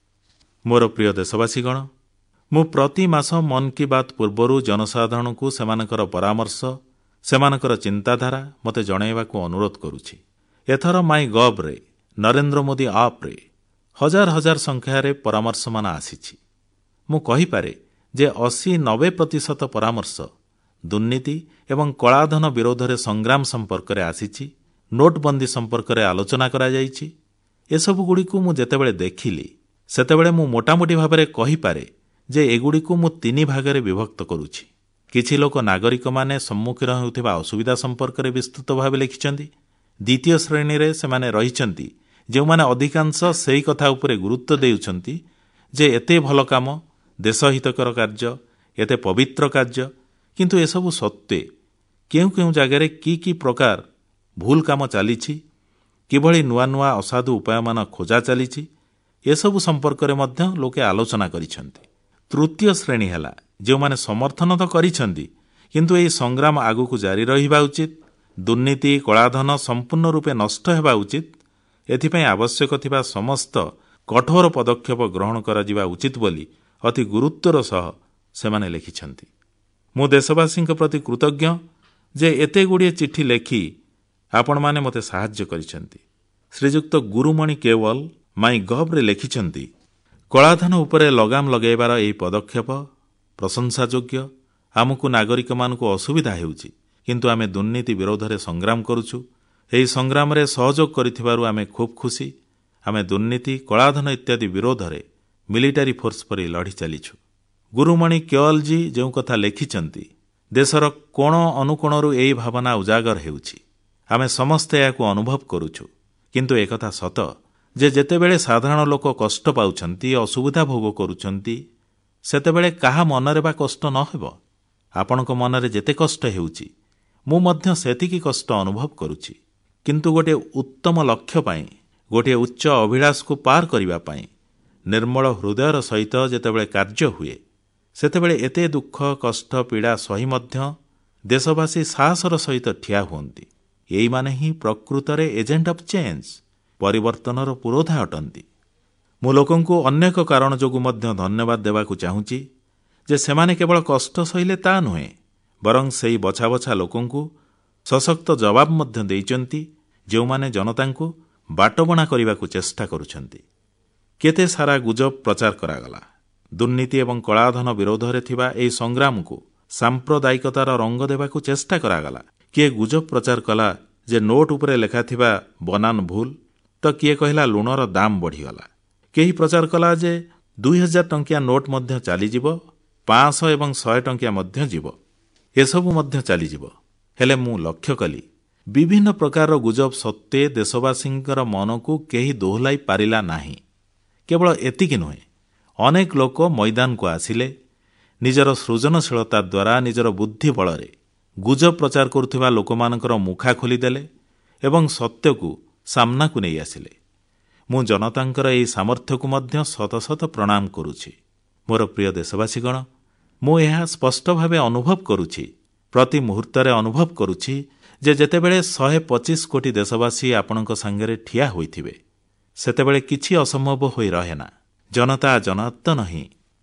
ମୋର ପ୍ରିୟ ଦେଶବାସୀଗଣ, ମୁଁ ପ୍ରତି ମାସ ମନ୍ କି ବାତ୍ ପୂର୍ବରୁ ଜନସାଧାରଣଙ୍କୁ ସେମାନଙ୍କର ପରାମର୍ଶ, ସେମାନଙ୍କର ଚିନ୍ତାଧାରା ମୋତେ ଜଣାଇବାକୁ ଅନୁରୋଧ କରୁଛି। ଏଥର ମାଇ ଗଭ୍ରେ, ନରେନ୍ଦ୍ର ମୋଦି ଆପ୍ରେ ହଜାର ହଜାର ସଂଖ୍ୟାରେ ପରାମର୍ଶମାନ ଆସିଛି। ମୁଁ କହିପାରେ ଯେ ଅଶୀ ନବେ ପ୍ରତିଶତ ପରାମର୍ଶ ଦୁର୍ନୀତି ଏବଂ କଳାଧନ ବିରୋଧରେ ସଂଗ୍ରାମ ସମ୍ପର୍କରେ ଆସିଛି। ନୋଟବନ୍ଦୀ ସମ୍ପର୍କରେ ଆଲୋଚନା କରାଯାଇଛି। ଏସବୁଗୁଡ଼ିକୁ ମୁଁ ଯେତେବେଳେ ଦେଖିଲି, ସେତେବେଳେ ମୁଁ ମୋଟାମୋଟି ଭାବରେ କହିପାରେ ଯେ ଏଗୁଡ଼ିକୁ ମୁଁ ତିନି ଭାଗରେ ବିଭକ୍ତ କରୁଛି। କିଛି ଲୋକ ନାଗରିକମାନେ ସମ୍ମୁଖୀନ ହେଉଥିବା ଅସୁବିଧା ସମ୍ପର୍କରେ ବିସ୍ତୃତ ଭାବେ ଲେଖିଛନ୍ତି। ଦ୍ୱିତୀୟ ଶ୍ରେଣୀରେ ସେମାନେ ରହିଛନ୍ତି ଯେଉଁମାନେ ଅଧିକାଂଶ ସେହି କଥା ଉପରେ ଗୁରୁତ୍ୱ ଦେଉଛନ୍ତି ଯେ ଏତେ ଭଲ କାମ, ଦେଶହିତକର କାର୍ଯ୍ୟ, ଏତେ ପବିତ୍ର କାର୍ଯ୍ୟ, କିନ୍ତୁ ଏସବୁ ସତ୍ତ୍ୱେ କେଉଁ କେଉଁ ଜାଗାରେ କି କି ପ୍ରକାର ଭୁଲ କାମ ଚାଲିଛି, କିଭଳି ନୂଆ ନୂଆ ଅସାଧୁ ଉପାୟମାନ ଖୋଜା ଚାଲିଛି, ଏସବୁ ସମ୍ପର୍କରେ ମଧ୍ୟ ଲୋକେ ଆଲୋଚନା କରିଛନ୍ତି। ତୃତୀୟ ଶ୍ରେଣୀ ହେଲା ଯେଉଁମାନେ ସମର୍ଥନ ତ କରିଛନ୍ତି, କିନ୍ତୁ ଏହି ସଂଗ୍ରାମ ଆଗକୁ ଜାରି ରହିବା ଉଚିତ, ଦୁର୍ନୀତି କଳାଧନ ସମ୍ପୂର୍ଣ୍ଣ ରୂପେ ନଷ୍ଟ ହେବା ଉଚିତ, ଏଥିପାଇଁ ଆବଶ୍ୟକ ଥିବା ସମସ୍ତ କଠୋର ପଦକ୍ଷେପ ଗ୍ରହଣ କରାଯିବା ଉଚିତ ବୋଲି ଅତି ଗୁରୁତ୍ୱର ସହ ସେମାନେ ଲେଖିଛନ୍ତି। ମୁଁ ଦେଶବାସୀଙ୍କ ପ୍ରତି କୃତଜ୍ଞ ଯେ ଏତେ ଗୁଡ଼ିଏ ଚିଠି ଲେଖି ଆପଣମାନେ ମୋତେ ସାହାଯ୍ୟ କରିଛନ୍ତି। ଶ୍ରୀଯୁକ୍ତ ଗୁରୁମଣି କେୱଲ ମାଇ ଗଭ୍ରେ ଲେଖିଛନ୍ତି, କଳାଧନ ଉପରେ ଲଗାମ ଲଗାଇବାର ଏହି ପଦକ୍ଷେପ ପ୍ରଶଂସାଯୋଗ୍ୟ। ଆମକୁ ନାଗରିକମାନଙ୍କୁ ଅସୁବିଧା ହେଉଛି, କିନ୍ତୁ ଆମେ ଦୁର୍ନୀତି ବିରୋଧରେ ସଂଗ୍ରାମ କରୁଛୁ। ଏହି ସଂଗ୍ରାମରେ ସହଯୋଗ କରିଥିବାରୁ ଆମେ ଖୁବ୍ ଖୁସି। ଆମେ ଦୁର୍ନୀତି କଳାଧନ ଇତ୍ୟାଦି ବିରୋଧରେ ମିଲିଟାରୀ ଫୋର୍ସ ପରି ଲଢ଼ି ଚାଲିଛୁ। ଗୁରୁମଣି କେୱଲଜୀ ଯେଉଁ କଥା ଲେଖିଛନ୍ତି, ଦେଶର କୋଣ ଅନୁକୋଣରୁ ଏହି ଭାବନା ଉଜାଗର ହେଉଛି। ଆମେ ସମସ୍ତେ ଏହାକୁ ଅନୁଭବ କରୁଛୁ। କିନ୍ତୁ ଏକଥା ସତ ଯେ ଯେତେବେଳେ ସାଧାରଣ ଲୋକ କଷ୍ଟ ପାଉଛନ୍ତି, ଅସୁବିଧା ଭୋଗ କରୁଛନ୍ତି, ସେତେବେଳେ କାହା ମନରେ ବା କଷ୍ଟ ନ ହେବ? ଆପଣଙ୍କ ମନରେ ଯେତେ କଷ୍ଟ ହେଉଛି, ମୁଁ ମଧ୍ୟ ସେତିକି କଷ୍ଟ ଅନୁଭବ କରୁଛି। କିନ୍ତୁ ଗୋଟିଏ ଉତ୍ତମ ଲକ୍ଷ୍ୟ ପାଇଁ, ଗୋଟିଏ ଉଚ୍ଚ ଅଭିଳାଷକୁ ପାର କରିବା ପାଇଁ ନିର୍ମଳ ହୃଦୟର ସହିତ ଯେତେବେଳେ କାର୍ଯ୍ୟ ହୁଏ, ସେତେବେଳେ ଏତେ ଦୁଃଖ କଷ୍ଟ ପୀଡ଼ା ସହି ମଧ୍ୟ ଦେଶବାସୀ ସାହସର ସହିତ ଠିଆ ହୁଅନ୍ତି। ଏଇମାନେ ହିଁ ପ୍ରକୃତରେ ଏଜେଣ୍ଟ ଅଫ୍ ଚେଞ୍ଜ, ପରିବର୍ତ୍ତନର ପୁରୋଧା ଅଟନ୍ତି। ମୁଁ ଲୋକଙ୍କୁ ଅନ୍ୟ ଏକ କାରଣ ଯୋଗୁଁ ମଧ୍ୟ ଧନ୍ୟବାଦ ଦେବାକୁ ଚାହୁଁଛି ଯେ ସେମାନେ କେବଳ କଷ୍ଟ ସହିଲେ ତା ନୁହେଁ, ବରଂ ସେହି ବଛା ବଛା ଲୋକଙ୍କୁ ସଶକ୍ତ ଜବାବ ମଧ୍ୟ ଦେଇଛନ୍ତି ଯେଉଁମାନେ ଜନତାଙ୍କୁ ବାଟବଣା କରିବାକୁ ଚେଷ୍ଟା କରୁଛନ୍ତି। କେତେ ସାରା ଗୁଜବ ପ୍ରଚାର କରାଗଲା। ଦୁର୍ନୀତି ଏବଂ କଳାଧନ ବିରୋଧରେ ଥିବା ଏହି ସଂଗ୍ରାମକୁ ସାମ୍ପ୍ରଦାୟିକତାର ରଙ୍ଗ ଦେବାକୁ ଚେଷ୍ଟା କରାଗଲା। କିଏ ଗୁଜବ ପ୍ରଚାର କଲା ଯେ ନୋଟ ଉପରେ ଲେଖାଥିବା ବନାନ ଭୁଲ, ତ କିଏ କହିଲା ଲୁଣର ଦାମ ବଢ଼ିଗଲା। କେହି ପ୍ରଚାର କଲା ଯେ ଦୁଇ ହଜାର ଟଙ୍କିଆ ନୋଟ ମଧ୍ୟ ଚାଲିଯିବ, ପାଞ୍ଚଶହ ଏବଂ ଶହେ ଟଙ୍କିଆ ମଧ୍ୟ ଯିବ, ଏସବୁ ମଧ୍ୟ ଚାଲିଯିବ। ହେଲେ ମୁଁ ଲକ୍ଷ୍ୟ କଲି ବିଭିନ୍ନ ପ୍ରକାରର ଗୁଜବ ସତ୍ତ୍ୱେ ଦେଶବାସୀଙ୍କର ମନକୁ କେହି ଦୋହଲାଇ ପାରିଲା ନାହିଁ। କେବଳ ଏତିକି ନୁହେଁ, ଅନେକ ଲୋକ ମଇଦାନକୁ ଆସିଲେ, ନିଜର ସୃଜନଶୀଳତା ଦ୍ୱାରା, ନିଜର ବୁଦ୍ଧି ବଳରେ ଗୁଜବ ପ୍ରଚାର କରୁଥିବା ଲୋକମାନଙ୍କର ମୁଖା ଖୋଲିଦେଲେ ଏବଂ ସତ୍ୟକୁ ସାମ୍ନାକୁ ନେଇ ଆସିଲେ। ମୁଁ ଜନତାଙ୍କର ଏହି ସାମର୍ଥ୍ୟକୁ ମଧ୍ୟ ଶତ ଶତ ପ୍ରଣାମ କରୁଛି। ମୋର ପ୍ରିୟ ଦେଶବାସୀଗଣ, ମୁଁ ଏହା ସ୍ପଷ୍ଟ ଭାବେ ଅନୁଭବ କରୁଛି, ପ୍ରତି ମୁହୂର୍ତ୍ତରେ ଅନୁଭବ କରୁଛି ଯେ ଯେତେବେଳେ ଶହେ ପଚିଶ କୋଟି ଦେଶବାସୀ ଆପଣଙ୍କ ସାଙ୍ଗରେ ଠିଆ ହୋଇଥିବେ, ସେତେବେଳେ କିଛି ଅସମ୍ଭବ ହୋଇ ରହେନା। ଜନତା ଜନାର୍ଦ୍ଦନ ହିଁ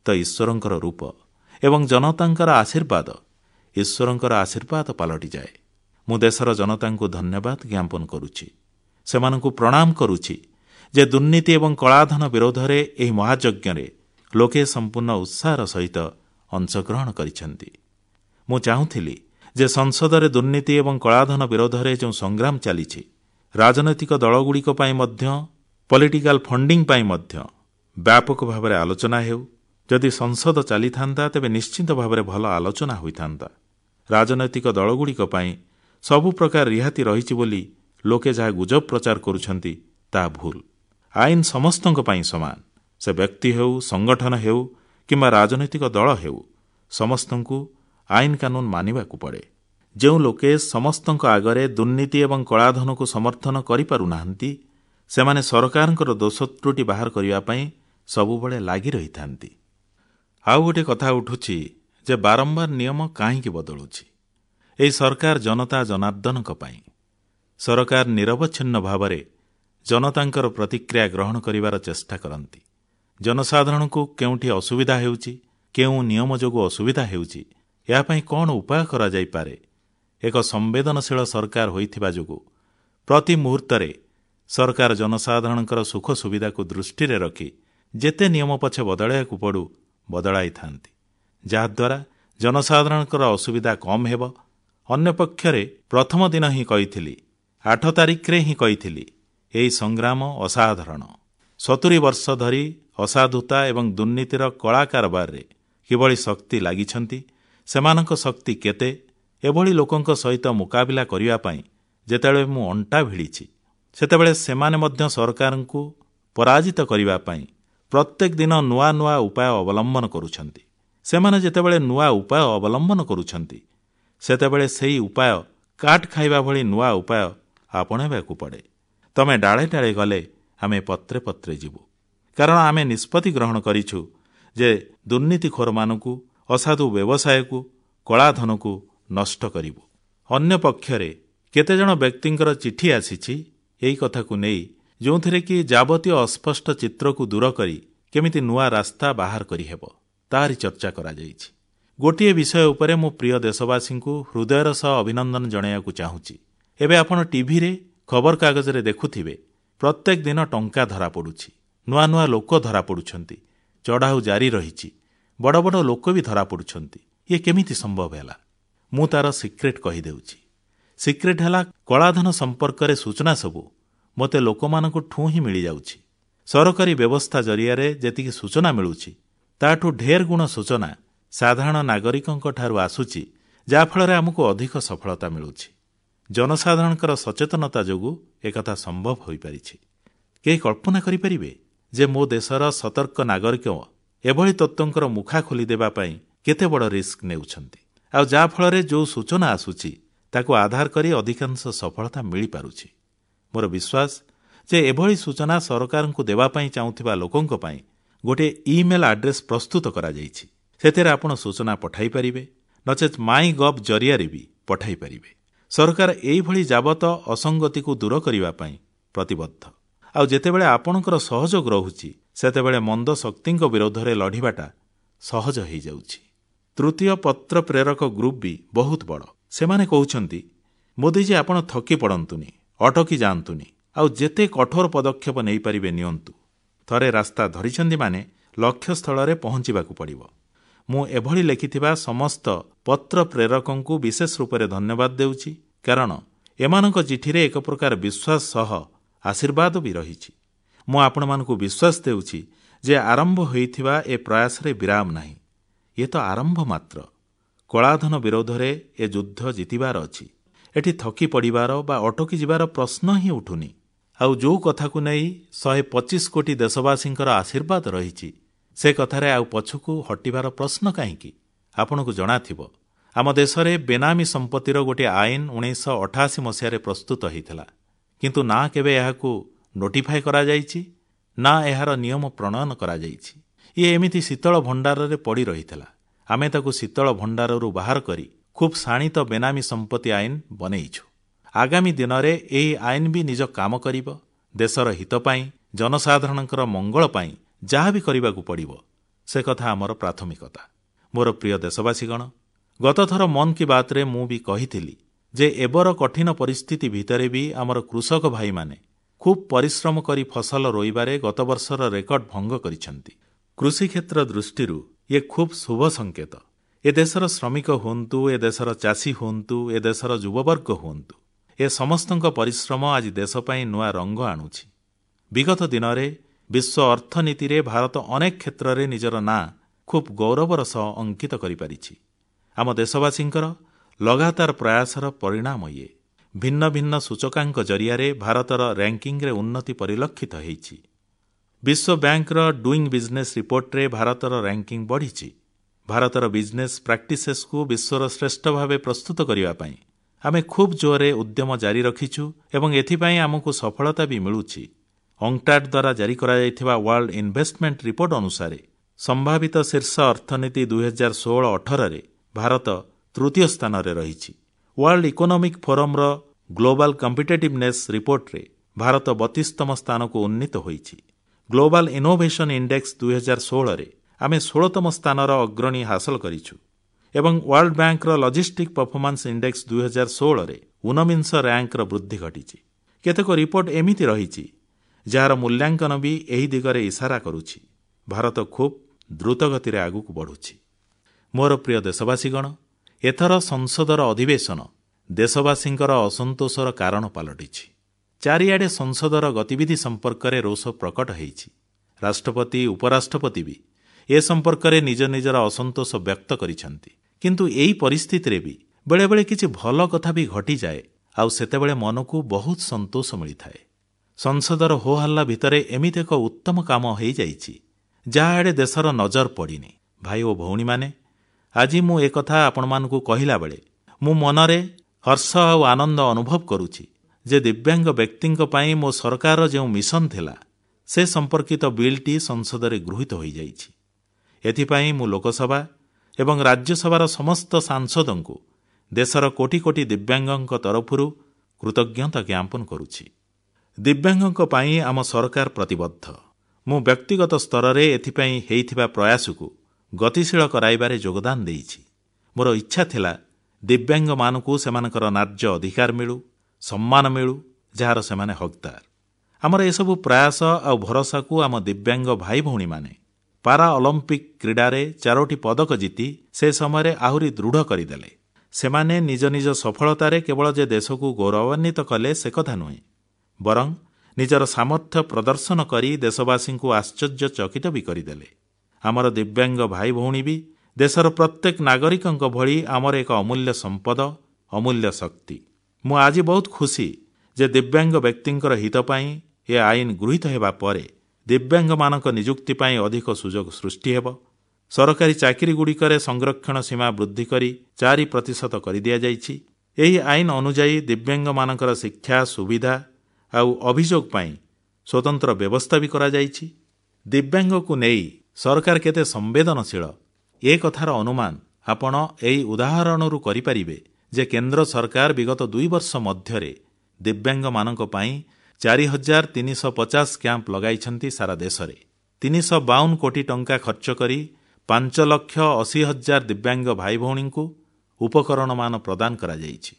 ତ ଈଶ୍ୱରଙ୍କର ରୂପ ଏବଂ ଜନତାଙ୍କର ଆଶୀର୍ବାଦ ଈଶ୍ୱରଙ୍କର ଆଶୀର୍ବାଦ ପାଲଟିଯାଏ। ମୁଁ ଦେଶର ଜନତାଙ୍କୁ ଧନ୍ୟବାଦ ଜ୍ଞାପନ କରୁଛି, ସେମାନଙ୍କୁ ପ୍ରଣାମ କରୁଛି ଯେ ଦୁର୍ନୀତି ଏବଂ କଳାଧନ ବିରୋଧରେ ଏହି ମହାଯଜ୍ଞରେ ଲୋକେ ସମ୍ପୂର୍ଣ୍ଣ ଉତ୍ସାହର ସହିତ ଅଂଶଗ୍ରହଣ କରିଛନ୍ତି। ମୁଁ ଚାହୁଁଥିଲି ଯେ ସଂସଦରେ ଦୁର୍ନୀତି ଏବଂ କଳାଧନ ବିରୋଧରେ ଯେଉଁ ସଂଗ୍ରାମ ଚାଲିଛି, ରାଜନୈତିକ ଦଳଗୁଡ଼ିକ ପାଇଁ ମଧ୍ୟ ପଲିଟିକାଲ ଫଣ୍ଡିଂ ପାଇଁ ମଧ୍ୟ ବ୍ୟାପକ ଭାବରେ ଆଲୋଚନା ହେଉ। ଯଦି ସଂସଦ ଚାଲିଥାନ୍ତା ତେବେ ନିଶ୍ଚିତ ଭାବରେ ଭଲ ଆଲୋଚନା ହୋଇଥାନ୍ତା। ରାଜନୈତିକ ଦଳଗୁଡ଼ିକ ପାଇଁ ସବୁ ପ୍ରକାର ରିହାତି ରହିଛି ବୋଲି ଲୋକେ ଯାହା ଗୁଜବ ପ୍ରଚାର କରୁଛନ୍ତି ତାହା ଭୁଲ। ଆଇନ ସମସ୍ତଙ୍କ ପାଇଁ ସମାନ, ସେ ବ୍ୟକ୍ତି ହେଉ, ସଂଗଠନ ହେଉ କିମ୍ବା ରାଜନୈତିକ ଦଳ ହେଉ, ସମସ୍ତଙ୍କୁ ଆଇନ କାନୁନ ମାନିବାକୁ ପଡ଼େ। ଯେଉଁ ଲୋକେ ସମସ୍ତଙ୍କ ଆଗରେ ଦୁର୍ନୀତି ଏବଂ କଳାଧନକୁ ସମର୍ଥନ କରିପାରୁନାହାନ୍ତି, ସେମାନେ ସରକାରଙ୍କର ଦୋଷ ତ୍ରୁଟି ବାହାର କରିବା ପାଇଁ ସବୁବେଳେ ଲାଗି ରହିଥାନ୍ତି। ଆଉ ଗୋଟିଏ କଥା ଉଠୁଛି ଯେ ବାରମ୍ବାର ନିୟମ କାହିଁକି ବଦଳୁଛି? ଏହି ସରକାର ଜନତା ଜନାର୍ଦ୍ଦନଙ୍କ ପାଇଁ। ସରକାର ନିରବଚ୍ଛିନ୍ନ ଭାବରେ ଜନତାଙ୍କର ପ୍ରତିକ୍ରିୟା ଗ୍ରହଣ କରିବାର ଚେଷ୍ଟା କରନ୍ତି। ଜନସାଧାରଣଙ୍କୁ କେଉଁଠି ଅସୁବିଧା ହେଉଛି, କେଉଁ ନିୟମ ଯୋଗୁଁ ଅସୁବିଧା ହେଉଛି, ଏହା ପାଇଁ କ'ଣ ଉପାୟ କରାଯାଇପାରେ, ଏକ ସମ୍ବେଦନଶୀଳ ସରକାର ହୋଇଥିବା ଯୋଗୁଁ ପ୍ରତି ମୁହୂର୍ତ୍ତରେ ସରକାର ଜନସାଧାରଣଙ୍କର ସୁଖ ସୁବିଧାକୁ ଦୃଷ୍ଟିରେ ରଖି ଯେତେ ନିୟମ ପଛେ ବଦଳାଇବାକୁ ପଡ଼ୁ ବଦଳାଇଥାନ୍ତି, ଯାହାଦ୍ୱାରା ଜନସାଧାରଣଙ୍କର ଅସୁବିଧା କମ୍ ହେବ। ଅନ୍ୟପକ୍ଷରେ ପ୍ରଥମ ଦିନ ହିଁ କହିଥିଲି, ଆଠ ତାରିଖରେ ହିଁ କହିଥିଲି, ଏହି ସଂଗ୍ରାମ ଅସାଧାରଣ। ସତୁରୀ ବର୍ଷ ଧରି ଅସାଧୁତା ଏବଂ ଦୁର୍ନୀତିର କଳା କାରବାରରେ କିଭଳି ଶକ୍ତି ଲାଗିଛନ୍ତି, ସେମାନଙ୍କ ଶକ୍ତି କେତେ, ଏଭଳି ଲୋକଙ୍କ ସହିତ ମୁକାବିଲା କରିବା ପାଇଁ ଯେତେବେଳେ ମୁଁ ଅଣ୍ଟା ଭିଡ଼ିଛି, ସେତେବେଳେ ସେମାନେ ମଧ୍ୟ ସରକାରଙ୍କୁ ପରାଜିତ କରିବା ପାଇଁ ପ୍ରତ୍ୟେକ ଦିନ ନୂଆ ନୂଆ ଉପାୟ ଅବଲମ୍ବନ କରୁଛନ୍ତି। ସେମାନେ ଯେତେବେଳେ ନୂଆ ଉପାୟ ଅବଲମ୍ବନ କରୁଛନ୍ତି, ସେତେବେଳେ ସେହି ଉପାୟ କାଟ ଖାଇବା ଭଳି ନୂଆ ଉପାୟ ଆପଣେଇବାକୁ ପଡ଼େ। ତମେ ଡାଳେ ଡାଳେ ଗଲେ ଆମେ ପତ୍ରେ ପତ୍ରେ ଯିବୁ, କାରଣ ଆମେ ନିଷ୍ପତ୍ତି ଗ୍ରହଣ କରିଛୁ ଯେ ଦୁର୍ନୀତିଖୋରମାନଙ୍କୁ, ଅସାଧୁ ବ୍ୟବସାୟକୁ, କଳାଧନକୁ ନଷ୍ଟ କରିବୁ। ଅନ୍ୟପକ୍ଷରେ କେତେଜଣ ବ୍ୟକ୍ତିଙ୍କର ଚିଠି ଆସିଛି ଏହି କଥାକୁ ନେଇ, ଯେଉଁଥିରେ କି ଯାବତୀୟ ଅସ୍ପଷ୍ଟ ଚିତ୍ରକୁ ଦୂର କରି କେମିତି ନୂଆ ରାସ୍ତା ବାହାର କରିହେବ ତାହାରି ଚର୍ଚ୍ଚା କରାଯାଇଛି। ଗୋଟିଏ ବିଷୟ ଉପରେ ମୁଁ ପ୍ରିୟ ଦେଶବାସୀଙ୍କୁ ହୃଦୟର ସହ ଅଭିନନ୍ଦନ ଜଣାଇବାକୁ ଚାହୁଁଛି। ଏବେ ଆପଣ ଟିଭିରେ, ଖବରକାଗଜରେ ଦେଖୁଥିବେ, ପ୍ରତ୍ୟେକ ଦିନ ଟଙ୍କା ଧରାପଡ଼ୁଛି, ନୂଆ ନୂଆ ଲୋକ ଧରାପଡ଼ୁଛନ୍ତି, ଚଢ଼ାଉ ଜାରି ରହିଛି, ବଡ଼ ବଡ଼ ଲୋକ ବି ଧରାପଡ଼ୁଛନ୍ତି। ଇଏ କେମିତି ସମ୍ଭବ ହେଲା? ମୁଁ ତାର ସିକ୍ରେଟ୍ କହିଦେଉଛି। ସିକ୍ରେଟ୍ ହେଲା, କଳାଧନ ସମ୍ପର୍କରେ ସୂଚନା ସବୁ ମୋତେ ଲୋକମାନଙ୍କ ଠୁଁ ହିଁ ମିଳିଯାଉଛି। ସରକାରୀ ବ୍ୟବସ୍ଥା ଜରିଆରେ ଯେତିକି ସୂଚନା ମିଳୁଛି, ତାଠୁ ଢେର ଗୁଣ ସୂଚନା ସାଧାରଣ ନାଗରିକଙ୍କ ଠାରୁ ଆସୁଛି, ଯାହାଫଳରେ ଆମକୁ ଅଧିକ ସଫଳତା ମିଳୁଛି। ଜନସାଧାରଣଙ୍କର ସଚେତନତା ଯୋଗୁଁ ଏକଥା ସମ୍ଭବ ହୋଇପାରିଛି। କେହି କଳ୍ପନା କରିପାରିବେ ଯେ ମୋ ଦେଶର ସତର୍କ ନାଗରିକ ଏଭଳି ତତ୍ତ୍ୱଙ୍କର ମୁଖା ଖୋଲିଦେବା ପାଇଁ କେତେ ବଡ଼ ରିସ୍କ ନେଉଛନ୍ତି, ଆଉ ଯାହାଫଳରେ ଯେଉଁ ସୂଚନା ଆସୁଛି ତାକୁ ଆଧାର କରି ଅଧିକାଂଶ ସଫଳତା ମିଳିପାରୁଛି। ମୋର ବିଶ୍ୱାସ ଯେ ଏଭଳି ସୂଚନା ସରକାରଙ୍କୁ ଦେବା ପାଇଁ ଚାହୁଁଥିବା ଲୋକଙ୍କ ପାଇଁ ଗୋଟିଏ ଇମେଲ ଆଡ୍ରେସ୍ ପ୍ରସ୍ତୁତ କରାଯାଇଛି। ସେଥିରେ ଆପଣ ସୂଚନା ପଠାଇପାରିବେ, ନଚେତ୍ ମାଇ ଗଭ୍ ଜରିଆରେ ବି ପଠାଇପାରିବେ। ସରକାର ଏହିଭଳି ଯାବତ ଅସଙ୍ଗତିକୁ ଦୂର କରିବା ପାଇଁ ପ୍ରତିବଦ୍ଧ। ଆଉ ଯେତେବେଳେ ଆପଣଙ୍କର ସହଯୋଗ ରହୁଛି, ସେତେବେଳେ ମନ୍ଦ ଶକ୍ତିଙ୍କ ବିରୋଧରେ ଲଢ଼ିବାଟା ସହଜ ହୋଇଯାଉଛି। ତୃତୀୟ ପତ୍ର ପ୍ରେରକ ଗ୍ରୁପ ବି ବହୁତ ବଡ଼। ସେମାନେ କହୁଛନ୍ତି, ମୋଦିଜୀ ଆପଣ ଥକି ପଡ଼ନ୍ତୁନି, ଅଟକି ଯାଆନ୍ତୁନି, ଆଉ ଯେତେ କଠୋର ପଦକ୍ଷେପ ନେଇପାରିବେ ନିଅନ୍ତୁ। ଥରେ ରାସ୍ତା ଧରିଛନ୍ତି ମାନେ ଲକ୍ଷ୍ୟସ୍ଥଳରେ ପହଞ୍ଚିବାକୁ ପଡ଼ିବ। ମୁଁ ଏଭଳି ଲେଖିଥିବା ସମସ୍ତ ପତ୍ର ପ୍ରେରକଙ୍କୁ ବିଶେଷ ରୂପରେ ଧନ୍ୟବାଦ ଦେଉଛି, କାରଣ ଏମାନଙ୍କ ଚିଠିରେ ଏକ ପ୍ରକାର ବିଶ୍ୱାସ ସହ ଆଶୀର୍ବାଦ ବି ରହିଛି। ମୁଁ ଆପଣମାନଙ୍କୁ ବିଶ୍ୱାସ ଦେଉଛି ଯେ ଆରମ୍ଭ ହୋଇଥିବା ଏ ପ୍ରୟାସରେ ବିରାମ ନାହିଁ। ଇଏ ତ ଆରମ୍ଭ ମାତ୍ର। କଳାଧନ ବିରୋଧରେ ଏ ଯୁଦ୍ଧ ଜିତିବାର ଅଛି। ଏଠି ଥକି ପଡ଼ିବାର ବା ଅଟକି ଯିବାର ପ୍ରଶ୍ନ ହିଁ ଉଠୁନି। ଆଉ ଯେଉଁ କଥାକୁ ନେଇ ଶହେ ପଚିଶ କୋଟି ଦେଶବାସୀଙ୍କର ଆଶୀର୍ବାଦ ରହିଛି, ସେ କଥାରେ ଆଉ ପଛକୁ ହଟିବାର ପ୍ରଶ୍ନ କାହିଁକି? ଆପଣଙ୍କୁ ଜଣାଥିବ, ଆମ ଦେଶରେ ବେନାମୀ ସମ୍ପତ୍ତିର ଗୋଟିଏ ଆଇନ ଉଣେଇଶହ ଅଠାଅଶୀ ମସିହାରେ ପ୍ରସ୍ତୁତ ହୋଇଥିଲା, କିନ୍ତୁ ନା କେବେ ଏହାକୁ ନୋଟିଫାଏ କରାଯାଇଛି, ନା ଏହାର ନିୟମ ପ୍ରଣୟନ କରାଯାଇଛି। ଇଏ ଏମିତି ଶୀତଳ ଭଣ୍ଡାରରେ ପଡ଼ି ରହିଥିଲା। ଆମେ ତାକୁ ଶୀତଳ ଭଣ୍ଡାରରୁ ବାହାର କରି ଖୁବ୍ ଶାଣିତ ବେନାମୀ ସମ୍ପତ୍ତି ଆଇନ ବନେଇଛୁ। ଆଗାମୀ ଦିନରେ ଏହି ଆଇନ ବି ନିଜ କାମ କରିବ। ଦେଶର ହିତ ପାଇଁ, ଜନସାଧାରଣଙ୍କର ମଙ୍ଗଳ ପାଇଁ ଯାହା ବି କରିବାକୁ ପଡ଼ିବ, ସେ କଥା ଆମର ପ୍ରାଥମିକତା। ମୋର ପ୍ରିୟ ଦେଶବାସୀଗଣ, ଗତଥର ମନ୍ କି ବାତ୍ରେ ମୁଁ ବି କହିଥିଲି ଯେ ଏବର କଠିନ ପରିସ୍ଥିତି ଭିତରେ ବି ଆମର କୃଷକ ଭାଇମାନେ ଖୁବ୍ ପରିଶ୍ରମ କରି ଫସଲ ରୋଇବାରେ ଗତବର୍ଷର ରେକର୍ଡ ଭଙ୍ଗ କରିଛନ୍ତି। କୃଷିକ୍ଷେତ୍ର ଦୃଷ୍ଟିରୁ ଇଏ ଖୁବ୍ ଶୁଭ ସଂକେତ। ଏ ଦେଶର ଶ୍ରମିକ ହୁଅନ୍ତୁ, ଏ ଦେଶର ଚାଷୀ ହୁଅନ୍ତୁ, ଏ ଦେଶର ଯୁବବର୍ଗ ହୁଅନ୍ତୁ, ଏ ସମସ୍ତଙ୍କ ପରିଶ୍ରମ ଆଜି ଦେଶ ପାଇଁ ନୂଆ ରଙ୍ଗ ଆଣୁଛି। ବିଗତ ଦିନରେ ବିଶ୍ୱ ଅର୍ଥନୀତିରେ ଭାରତ ଅନେକ କ୍ଷେତ୍ରରେ ନିଜର ନାଁ ଖୁବ୍ ଗୌରବର ସହ ଅଙ୍କିତ କରିପାରିଛି। ଆମ ଦେଶବାସୀଙ୍କର ଲଗାତାର ପ୍ରୟାସର ପରିଣାମ ଇଏ। ଭିନ୍ନ ଭିନ୍ନ ସୂଚକାଙ୍କ ଜରିଆରେ ଭାରତର ର୍ୟାଙ୍କିଙ୍ଗରେ ଉନ୍ନତି ପରିଲକ୍ଷିତ ହୋଇଛି। ବିଶ୍ୱ ବ୍ୟାଙ୍କର ଡୁଇଂ ବିଜନେସ୍ ରିପୋର୍ଟରେ ଭାରତର ର୍ୟାଙ୍କିଂ ବଢ଼ିଛି। ଭାରତର ବିଜନେସ୍ ପ୍ରାକ୍ଟିସେସକୁ ବିଶ୍ୱର ଶ୍ରେଷ୍ଠ ଭାବେ ପ୍ରସ୍ତୁତ କରିବା ପାଇଁ ଆମେ ଖୁବ୍ ଜୋରରେ ଉଦ୍ୟମ ଜାରି ରଖିଛୁ ଏବଂ ଏଥିପାଇଁ ଆମକୁ ସଫଳତା ବି ମିଳୁଛି। ଅଙ୍କ୍ଟାଡ୍ ଦ୍ୱାରା ଜାରି କରାଯାଇଥିବା ୱାର୍ଲଡ ଇନଭେଷ୍ଟମେଣ୍ଟ ରିପୋର୍ଟ ଅନୁସାରେ ସମ୍ଭାବିତ ଶୀର୍ଷ ଅର୍ଥନୀତି ଦୁଇ ହଜାର ଷୋହଳ ଅଠରରେ ଭାରତ ତୃତୀୟ ସ୍ଥାନରେ ରହିଛି। ୱାର୍ଲଡ ଇକୋନୋମିକ୍ ଫୋରମର ଗ୍ଲୋବାଲ କମ୍ପିଟିଟିଭନେସ୍ ରିପୋର୍ଟରେ ଭାରତ ବତିଶତମ ସ୍ଥାନକୁ ଉନ୍ନୀତ ହୋଇଛି। ଗ୍ଲୋବାଲ ଇନୋଭେସନ ଇଣ୍ଡେକ୍ସ ଦୁଇ ହଜାର ଷୋହଳରେ ଆମେ ଷୋହଳତମ ସ୍ଥାନର ଅଗ୍ରଣୀ ହାସଲ କରିଛୁ ଏବଂ ୱାର୍ଲଡ ବ୍ୟାଙ୍କର ଲଜିଷ୍ଟିକ୍ ପରଫର୍ମାନ୍ସ ଇଣ୍ଡେକ୍ସ ଦୁଇ ହଜାର ଷୋହଳରେ ଊନବିଂଶ ର୍ୟାଙ୍କର ବୃଦ୍ଧି ଘଟିଛି। କେତେକ ରିପୋର୍ଟ ଏମିତି ରହିଛି ଯାହାର ମୂଲ୍ୟାଙ୍କନ ବି ଏହି ଦିଗରେ ଇସାରା କରୁଛି। ଭାରତ ଖୁବ୍ ଦ୍ରୁତଗତିରେ ଆଗକୁ ବଢ଼ୁଛି। ମୋର ପ୍ରିୟ ଦେଶବାସୀଗଣ, ଏଥର ସଂସଦର ଅଧିବେଶନ ଦେଶବାସୀଙ୍କର ଅସନ୍ତୋଷର କାରଣ ପାଲଟିଛି। ଚାରିଆଡ଼େ ସଂସଦର ଗତିବିଧି ସମ୍ପର୍କରେ ରୋଷ ପ୍ରକଟ ହୋଇଛି। ରାଷ୍ଟ୍ରପତି ଉପରାଷ୍ଟ୍ରପତି ବି ଏ ସମ୍ପର୍କରେ ନିଜ ନିଜର ଅସନ୍ତୋଷ ବ୍ୟକ୍ତ କରିଛନ୍ତି। କିନ୍ତୁ ଏହି ପରିସ୍ଥିତିରେ ବି ବେଳେବେଳେ କିଛି ଭଲ କଥା ବି ଘଟିଯାଏ ଆଉ ସେତେବେଳେ ମନକୁ ବହୁତ ସନ୍ତୋଷ ମିଳିଥାଏ। ସଂସଦର ହୋହାଲ୍ଲା ଭିତରେ ଏମିତି ଏକ ଉତ୍ତମ କାମ ହୋଇଯାଇଛି ଯାହା ଆଡ଼େ ଦେଶର ନଜର ପଡ଼ିନି। ଭାଇ ଓ ଭଉଣୀମାନେ, ଆଜି ମୁଁ ଏକଥା ଆପଣମାନଙ୍କୁ କହିଲା ବେଳେ ମୁଁ ମନରେ ହର୍ଷ ଆଉ ଆନନ୍ଦ ଅନୁଭବ କରୁଛି ଯେ ଦିବ୍ୟାଙ୍ଗ ବ୍ୟକ୍ତିଙ୍କ ପାଇଁ ମୋ ସରକାରର ଯେଉଁ ମିଶନ ଥିଲା ସେ ସମ୍ପର୍କିତ ବିଲ୍ଟି ସଂସଦରେ ଗୃହୀତ ହୋଇଯାଇଛି। ଏଥିପାଇଁ ମୁଁ ଲୋକସଭା ଏବଂ ରାଜ୍ୟସଭାର ସମସ୍ତ ସାଂସଦଙ୍କୁ ଦେଶର କୋଟି କୋଟି ଦିବ୍ୟାଙ୍ଗଙ୍କ ତରଫରୁ କୃତଜ୍ଞତା ଜ୍ଞାପନ କରୁଛି। ଦିବ୍ୟାଙ୍ଗଙ୍କ ପାଇଁ ଆମ ସରକାର ପ୍ରତିବଦ୍ଧ। ମୁଁ ବ୍ୟକ୍ତିଗତ ସ୍ତରରେ ଏଥିପାଇଁ ହୋଇଥିବା ପ୍ରୟାସକୁ ଗତିଶୀଳ କରାଇବାରେ ଯୋଗଦାନ ଦେଇଛି। ମୋର ଇଚ୍ଛା ଥିଲା ଦିବ୍ୟାଙ୍ଗମାନଙ୍କୁ ସେମାନଙ୍କର ନ୍ୟାଯ୍ୟ ଅଧିକାର ମିଳୁ, ସମ୍ମାନ ମିଳୁ, ଯାହାର ସେମାନେ ହକଦାର। ଆମର ଏସବୁ ପ୍ରୟାସ ଆଉ ଭରସାକୁ ଆମ ଦିବ୍ୟାଙ୍ଗ ଭାଇ ଭଉଣୀମାନେ ପାରା ଅଲିମ୍ପିକ୍ କ୍ରୀଡ଼ାରେ ଚାରୋଟି ପଦକ ଜିତି ସେ ସମୟରେ ଆହୁରି ଦୃଢ଼ କରିଦେଲେ। ସେମାନେ ନିଜ ନିଜ ସଫଳତାରେ କେବଳ ଯେ ଦେଶକୁ ଗୌରବାନ୍ୱିତ କଲେ ସେକଥା ନୁହେଁ, ବରଂ ନିଜର ସାମର୍ଥ୍ୟ ପ୍ରଦର୍ଶନ କରି ଦେଶବାସୀଙ୍କୁ ଆଶ୍ଚର୍ଯ୍ୟଚକିତ ବି କରିଦେଲେ। ଆମର ଦିବ୍ୟାଙ୍ଗ ଭାଇ ଭଉଣୀ ବି ଦେଶର ପ୍ରତ୍ୟେକ ନାଗରିକଙ୍କ ଭଳି ଆମର ଏକ ଅମୂଲ୍ୟ ସମ୍ପଦ, ଅମୂଲ୍ୟ ଶକ୍ତି। ମୁଁ ଆଜି ବହୁତ ଖୁସି ଯେ ଦିବ୍ୟାଙ୍ଗ ବ୍ୟକ୍ତିଙ୍କର ହିତ ପାଇଁ ଏ ଆଇନ ଗୃହୀତ ହେବା ପରେ ଦିବ୍ୟାଙ୍ଗମାନଙ୍କ ନିଯୁକ୍ତି ପାଇଁ ଅଧିକ ସୁଯୋଗ ସୃଷ୍ଟି ହେବ। ସରକାରୀ ଚାକିରିଗୁଡ଼ିକରେ ସଂରକ୍ଷଣ ସୀମା ବୃଦ୍ଧି କରି ଚାରି ପ୍ରତିଶତ କରିଦିଆଯାଇଛି। ଏହି ଆଇନ ଅନୁଯାୟୀ ଦିବ୍ୟାଙ୍ଗମାନଙ୍କର ଶିକ୍ଷା ସୁବିଧା ଆଉ ଅଭିଯୋଗ ପାଇଁ ସ୍ୱତନ୍ତ୍ର ବ୍ୟବସ୍ଥା ବି କରାଯାଇଛି। ଦିବ୍ୟାଙ୍ଗକୁ ନେଇ ସରକାର କେତେ ସମ୍ବେଦନଶୀଳ ଏ କଥାର ଅନୁମାନ ଆପଣ ଏହି ଉଦାହରଣରୁ କରିପାରିବେ ଯେ କେନ୍ଦ୍ର ସରକାର ବିଗତ ଦୁଇ ବର୍ଷ ମଧ୍ୟରେ ଦିବ୍ୟାଙ୍ଗମାନଙ୍କ ପାଇଁ ଚାରି ହଜାର ତିନିଶହ ପଚାଶ କ୍ୟାମ୍ପ ଲଗାଇଛନ୍ତି। ସାରା ଦେଶରେ ତିନିଶହ ବାଉନ କୋଟି ଟଙ୍କା ଖର୍ଚ୍ଚ କରି ପାଞ୍ଚ ଲକ୍ଷ ଅଶୀ ହଜାର ଦିବ୍ୟାଙ୍ଗ ଭାଇ ଭଉଣୀଙ୍କୁ ଉପକରଣମାନ ପ୍ରଦାନ କରାଯାଇଛି।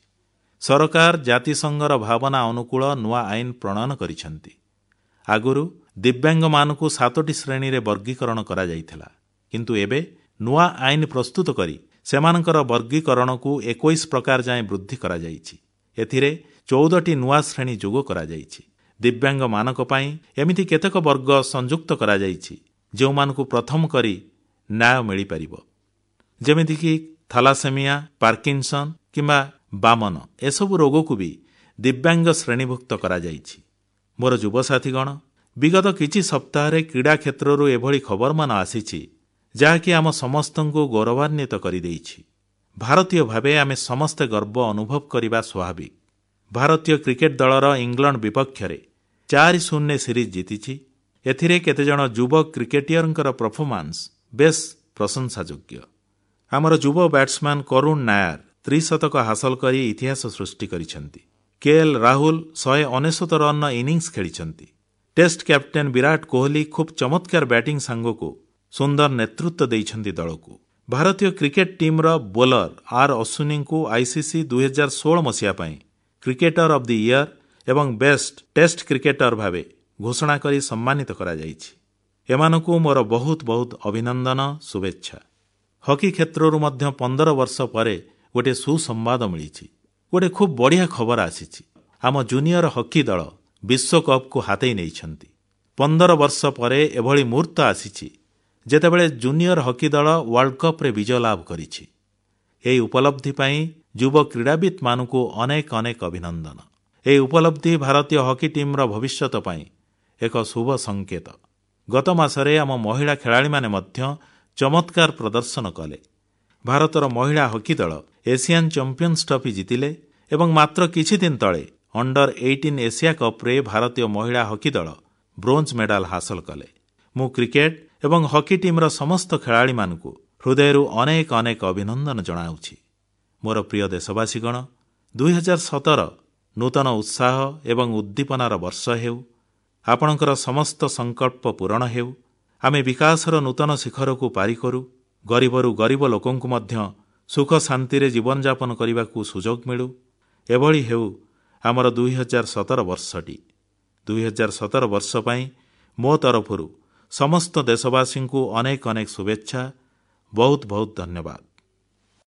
ସରକାର ଜାତିସଂଘର ଭାବନା ଅନୁକୂଳ ନୂଆ ଆଇନ ପ୍ରଣୟନ କରିଛନ୍ତି। ଆଗରୁ ଦିବ୍ୟାଙ୍ଗମାନଙ୍କୁ ସାତୋଟି ଶ୍ରେଣୀରେ ବର୍ଗୀକରଣ କରାଯାଇଥିଲା, କିନ୍ତୁ ଏବେ ନୂଆ ଆଇନ ପ୍ରସ୍ତୁତ କରି ସେମାନଙ୍କର ବର୍ଗୀକରଣକୁ ଏକୋଇଶ ପ୍ରକାର ଯାଏଁ ବୃଦ୍ଧି କରାଯାଇଛି। ଏଥିରେ ଚଉଦଟି ନୂଆ ଶ୍ରେଣୀ ଯୋଗ କରାଯାଇଛି। ଦିବ୍ୟାଙ୍ଗମାନଙ୍କ ପାଇଁ ଏମିତି କେତେକ ବର୍ଗ ସଂଯୁକ୍ତ କରାଯାଇଛି ଯେଉଁମାନଙ୍କୁ ପ୍ରଥମ କରି ନ୍ୟାୟ ମିଳିପାରିବ, ଯେମିତିକି ଥାଲାସେମିଆ, ପାର୍କିନସନ୍ କିମ୍ବା ବାମନ ଏସବୁ ରୋଗକୁ ବି ଦିବ୍ୟାଙ୍ଗ ଶ୍ରେଣୀଭୁକ୍ତ କରାଯାଇଛି। ମୋର ଯୁବସାଥୀଗଣ, ବିଗତ କିଛି ସପ୍ତାହରେ କ୍ରୀଡ଼ା କ୍ଷେତ୍ରରୁ ଏଭଳି ଖବରମାନ ଆସିଛି ଯାହାକି ଆମ ସମସ୍ତଙ୍କୁ ଗୌରବାନ୍ୱିତ କରିଦେଇଛି। ଭାରତୀୟ ଭାବେ ଆମେ ସମସ୍ତେ ଗର୍ବ ଅନୁଭବ କରିବା ସ୍ୱାଭାବିକ। ଭାରତୀୟ କ୍ରିକେଟ ଦଳର ଇଂଲଣ୍ଡ ବିପକ୍ଷରେ ଚାରି ଶୂନରେ ସିରିଜ୍ ଜିତିଛି। ଏଥିରେ କେତେଜଣ ଯୁବ କ୍ରିକେଟିୟରଙ୍କର ପରଫର୍ମାନ୍ସ ବେଶ୍ ପ୍ରଶଂସାଯୋଗ୍ୟ। ଆମର ଯୁବ ବ୍ୟାଟ୍ସମ୍ୟାନ କରୁଣ ନାୟାର ତ୍ରିଶତକ ହାସଲ କରି ଇତିହାସ ସୃଷ୍ଟି କରିଛନ୍ତି। କେଏଲ୍ ରାହୁଲ ଶହେ ଅନେଶ୍ୱତ ରନ୍ର ଇନିଂସ ଖେଳିଛନ୍ତି। ଟେଷ୍ଟ କ୍ୟାପ୍ଟେନ୍ ବିରାଟ କୋହଲି ଖୁବ୍ ଚମତ୍କାର ବ୍ୟାଟିଂ ସାଙ୍ଗକୁ ସୁନ୍ଦର ନେତୃତ୍ୱ ଦେଇଛନ୍ତି ଦଳକୁ। ଭାରତୀୟ କ୍ରିକେଟ ଟିମ୍ର ବୋଲର ଆର୍ ଅଶ୍ୱିନୀଙ୍କୁ ଆଇସିସି ଦୁଇ ହଜାର ଷୋହଳ ମସିହା ପାଇଁ କ୍ରିକେଟର ଅଫ୍ ଦି ଇୟର ଏବଂ ବେଷ୍ଟ ଟେଷ୍ଟ କ୍ରିକେଟର ଭାବେ ଘୋଷଣା କରି ସମ୍ମାନିତ କରାଯାଇଛି। ଏମାନଙ୍କୁ ମୋର ବହୁତ ବହୁତ ଅଭିନନ୍ଦନ, ଶୁଭେଚ୍ଛା। ହକି କ୍ଷେତ୍ରରୁ ମଧ୍ୟ ପନ୍ଦର ବର୍ଷ ପରେ ଗୋଟିଏ ସୁସମ୍ବାଦ ମିଳିଛି। ଗୋଟିଏ ଖୁବ୍ ବଢ଼ିଆ ଖବର ଆସିଛି। ଆମ ଜୁନିୟର ହକି ଦଳ ବିଶ୍ୱକପକୁ ହାତେଇ ନେଇଛନ୍ତି। ପନ୍ଦର ବର୍ଷ ପରେ ଏଭଳି ମୁହୂର୍ତ୍ତ ଆସିଛି ଯେତେବେଳେ ଜୁନିୟର ହକି ଦଳ ୱାର୍ଲଡ କପ୍ରେ ବିଜୟ ଲାଭ କରିଛି। ଏହି ଉପଲବ୍ଧି ପାଇଁ ଯୁବ କ୍ରୀଡ଼ାବିତମାନଙ୍କୁ ଅନେକ ଅନେକ ଅଭିନନ୍ଦନ। ଏହି ଉପଲବ୍ଧି ଭାରତୀୟ ହକି ଟିମ୍ର ଭବିଷ୍ୟତ ପାଇଁ ଏକ ଶୁଭ ସଂକେତ। ଗତ ମାସରେ ଆମ ମହିଳା ଖେଳାଳିମାନେ ମଧ୍ୟ ଚମତ୍କାର ପ୍ରଦର୍ଶନ କଲେ। ଭାରତର ମହିଳା ହକି ଦଳ ଏସିଆନ୍ ଚାମ୍ପିଅନ୍ସ ଟ୍ରଫି ଜିତିଲେ ଏବଂ ମାତ୍ର କିଛି ଦିନ ତଳେ ଅଣ୍ଡର ଅଠର ଏସିଆ କପ୍ରେ ଭାରତୀୟ ମହିଳା ହକି ଦଳ ବ୍ରୋଞ୍ଜ ମେଡାଲ ହାସଲ କଲେ। ମୁଁ କ୍ରିକେଟ ଏବଂ ହକି ଟିମ୍ର ସମସ୍ତ ଖେଳାଳିମାନଙ୍କୁ ହୃଦୟରୁ ଅନେକ ଅନେକ ଅଭିନନ୍ଦନ ଜଣାଉଛି। ମୋର ପ୍ରିୟ ଦେଶବାସୀଗଣ, ଦୁଇ ହଜାର ସତର ନୂତନ ଉତ୍ସାହ ଏବଂ ଉଦ୍ଦୀପନାର ବର୍ଷ ହେଉ। ଆପଣଙ୍କର ସମସ୍ତ ସଂକଳ୍ପ ପୂରଣ ହେଉ। ଆମେ ବିକାଶର ନୂତନ ଶିଖରକୁ ପାରି କରୁ। ଗରିବରୁ ଗରିବ ଲୋକଙ୍କୁ ମଧ୍ୟ ସୁଖ ଶାନ୍ତିରେ ଜୀବନଯାପନ କରିବାକୁ ସୁଯୋଗ ମିଳୁ। ଏଭଳି ହେଉ ଆମର ଦୁଇ ହଜାର ସତର ବର୍ଷଟି। ଦୁଇ ହଜାର ସତର ବର୍ଷ ପାଇଁ ମୋ ତରଫରୁ ସମସ୍ତ ଦେଶବାସୀଙ୍କୁ ଅନେକ ଅନେକ ଶୁଭେଚ୍ଛା। ବହୁତ ବହୁତ ଧନ୍ୟବାଦ।